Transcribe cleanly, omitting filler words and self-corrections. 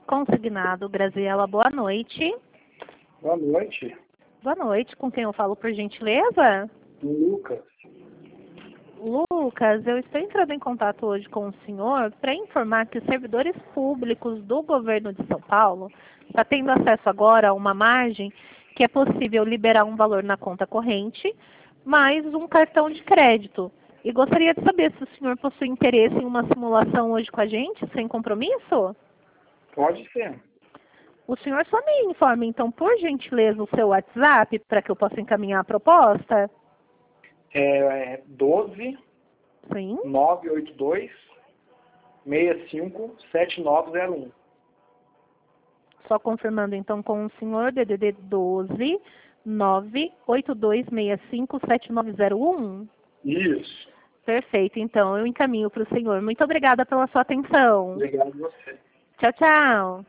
consignado. Graziela, boa noite. Boa noite. Boa noite. Com quem eu falo, por gentileza? Lucas. Lucas, eu estou entrando em contato hoje com o senhor para informar que os servidores públicos do governo de São Paulo estão tendo acesso agora a uma margem que é possível liberar um valor na conta corrente mais um cartão de crédito. E gostaria de saber se o senhor possui interesse em uma simulação hoje com a gente, sem compromisso? Pode ser. O senhor só me informa, então, por gentileza, o seu WhatsApp para que eu possa encaminhar a proposta? 12 Sim. 982 65 7901. Só confirmando, então, com o senhor, DDD 12 98265 7901. Isso. Perfeito, então, eu encaminho para o senhor. Muito obrigada pela sua atenção. Obrigado a você. Tchau, tchau.